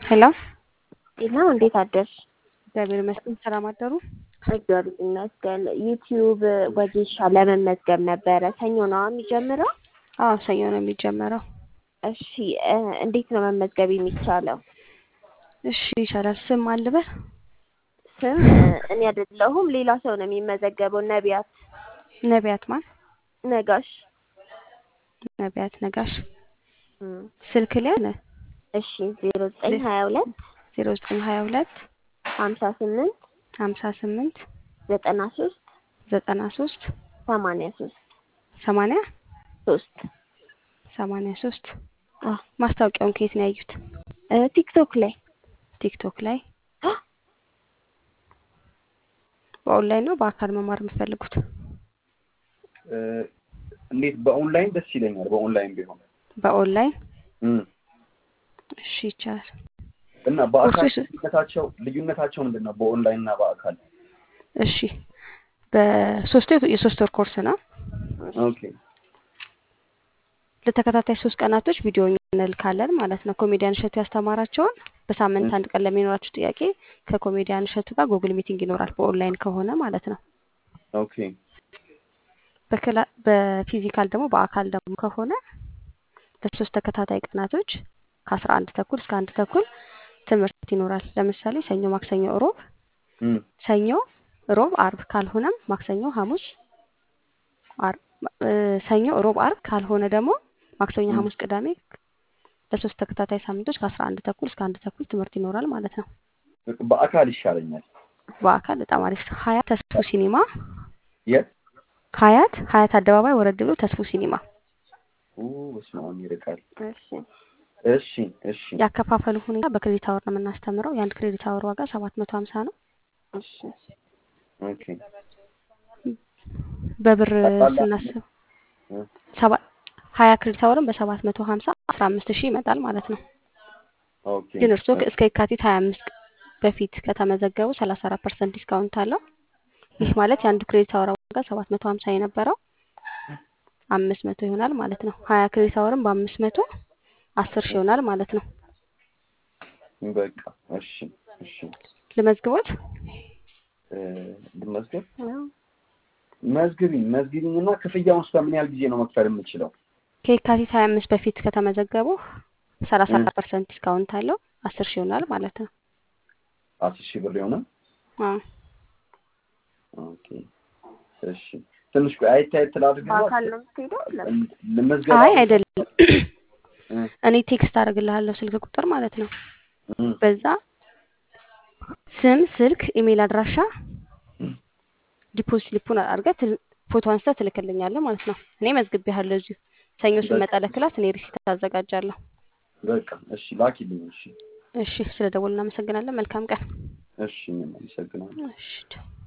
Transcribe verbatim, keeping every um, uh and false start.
ሄሎ ጤና እንዴት አደርሽ? እግዚአብሔር ይመስገን። ሰላም አደሩ? እግዚአብሔር ይመስገን። ዩቲዩብ ወጌሻ ለመመዝገብ ነበረ። ሰኞ ነው የሚጀምረው? አዎ ሰኞ ነው የሚጀመረው። እሺ እንዴት ነው መመዝገብ የሚቻለው? እሺ ይቻላል። ስም አልበል? ስም እኔ አይደለሁም ሌላ ሰው ነው የሚመዘገበው። ነቢያት ነቢያት ማን? ነጋሽ። ነቢያት ነጋሽ። ስልክ ሊያለ? እሺ ዜሮ ዘጠኝ ሀያ ሁለት ዜሮ ዘጠኝ ሀያ ሁለት ሀምሳ ስምንት ሀምሳ ስምንት ዘጠና ሶስት ዘጠና ሶስት ሰማንያ ሶስት ሰማንያ ሶስት ሰማንያ ሶስት ማስታወቂያውን ከየት ነው ያዩት? ቲክቶክ ላይ ቲክቶክ ላይ። በኦንላይን ነው በአካል መማር የምትፈልጉት? እንዴት በኦንላይን ደስ ይለኛል። በኦንላይን ቢሆን በኦንላይን እሺ ይቻላል። እና በአካል ልዩነታቸው ልዩነታቸው ምንድነው? በኦንላይን እና በአካል? እሺ በሶስት የሶስት ወር ኮርስ ነው። ኦኬ ለተከታታይ ሶስት ቀናቶች ቪዲዮ እንልካለን ማለት ነው። ኮሜዲያን እሸቱ ያስተማራቸውን በሳምንት አንድ ቀን ለሚኖራችሁ ጥያቄ ከኮሜዲያን እሸቱ ጋር ጉግል ሚቲንግ ይኖራል፣ በኦንላይን ከሆነ ማለት ነው። ኦኬ በክላ በፊዚካል ደግሞ በአካል ደግሞ ከሆነ ለሶስት ተከታታይ ቀናቶች ከአስራ አንድ ተኩል እስከ አንድ ተኩል ትምህርት ይኖራል። ለምሳሌ ሰኞ፣ ማክሰኞ፣ ሮብ ሰኞ፣ ሮብ፣ አርብ ካልሆነም ማክሰኞ፣ ሐሙስ፣ አርብ ሰኞ፣ ሮብ፣ አርብ ካልሆነ ደግሞ ማክሰኞ፣ ሐሙስ፣ ቅዳሜ ለሶስት ተከታታይ ሳምንቶች ከአስራ አንድ ተኩል እስከ አንድ ተኩል ትምህርት ይኖራል ማለት ነው። በአካል ይሻለኛል። በአካል በጣም አሪፍ። ሀያት ተስፉ ሲኒማ። የት? ሀያት ሀያት አደባባይ ወረድ ብሎ ተስፉ ሲኒማ። ኦ በስማም ይርቃል። እሺ እሺ እሺ። ያከፋፈሉ ሁኔታ በክሬዲት አወር ነው የምናስተምረው። የአንድ ክሬዲት አወር ዋጋ ሰባት መቶ ሀምሳ ነው። እሺ ኦኬ በብር ስናስብ ሰባ ሀያ ክሬዲት አወርን በሰባት መቶ ሀምሳ አስራ አምስት ሺህ ይመጣል ማለት ነው። ኦኬ ግን እርስዎ እስከ የካቲት ሀያ አምስት በፊት ከተመዘገቡ ሰላሳ አራት ፐርሰንት ዲስካውንት አለው። ይህ ማለት የአንዱ ክሬዲት አወር ዋጋ ሰባት መቶ ሀምሳ የነበረው አምስት መቶ ይሆናል ማለት ነው። ሀያ ክሬዲት አወርን በአምስት መቶ አስር ሺህ ይሆናል ማለት ነው። በቃ እሺ እሺ። ለመዝግቦት እ ለመዝገብ መዝግቢኝ መዝግቢኝና ክፍያውን እስከምን ያህል ጊዜ ነው መክፈል የምችለው? ከየካቲት ሀያ አምስት በፊት ከተመዘገቡ ሰላሳ አራት ፐርሰንት ዲስካውንት አለው። አስር ሺህ ይሆናል ማለት ነው። አስር ሺህ ብር ይሆናል? አዎ ኦኬ እሺ። ትንሽ ቆይ አይታይ ትላልቅ በአካል ነው የምትሄደው? ለመዝገብ አይ አይደለም፣ እኔ ቴክስት አደርግልሃለሁ ስልክ ቁጥር ማለት ነው። በዛ ስም፣ ስልክ፣ ኢሜል አድራሻ ዲፖዚት ሊፑን አድርገህ ፎቶ አንስተህ ትልክልኛለህ ማለት ነው። እኔ መዝግቤሃለሁ። እዚሁ ሰኞ ስመጣ ለክላስ እኔ ሪሲት አዘጋጃለሁ። በቃ እሺ ላኪልኝ። እሺ እሺ፣ ስለደወልን እናመሰግናለን። መልካም ቀን። እሺ እኔም አመሰግናለሁ። እሺ